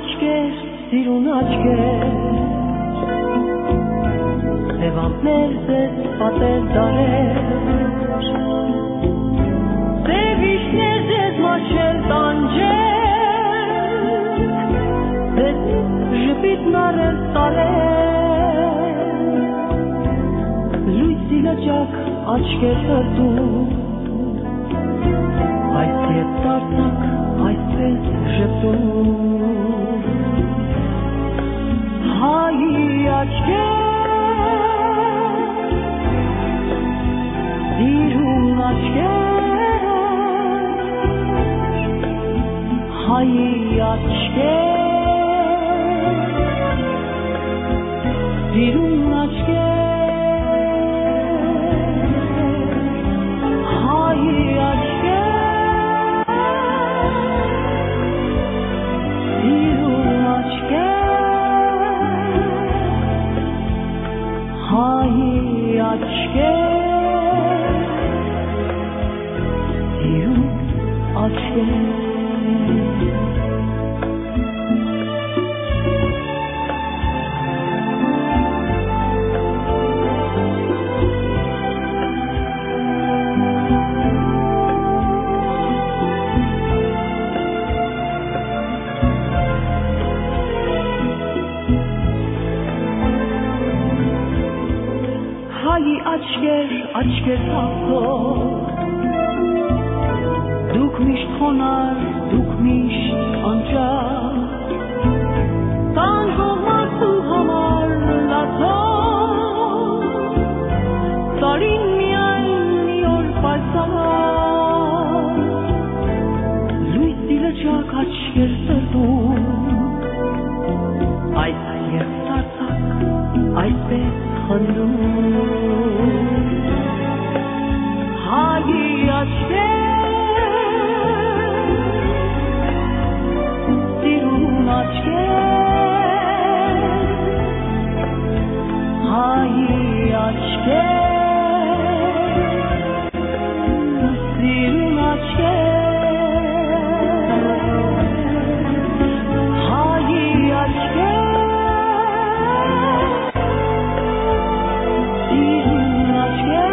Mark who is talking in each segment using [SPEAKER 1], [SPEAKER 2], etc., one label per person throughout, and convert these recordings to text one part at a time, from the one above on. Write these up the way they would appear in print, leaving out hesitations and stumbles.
[SPEAKER 1] աչքեր, սիրուն աչքեր, սևամներ ձեզ պատել դարեր, սև իշներ ձեզ մաշել տանջել, ձեզ ժպիտն արել տարել, լույսի լճակ աչքեր սրտում, այս ետ դարձակ այսպես ժպտում, հայի աչքեր, սիրուն աչքեր, հայի աչքեր, սիրուն աչքեր, աչքեր թափող, դուք միշտ խոնար, դուք միշտ անճար, տանջող մարդու համար լացող, տարին միայն մի օր պայծառ, լույսի լճակ աչքեր սրտում, այս երթարցակ այսպես խնդում, հայի աչքեր, սիրուն աչքեր, հայի աչքեր, սիրուն աչքեր, հայի աչքեր, սիրուն աչքեր,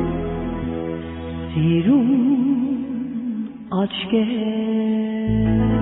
[SPEAKER 1] sirun aç gel.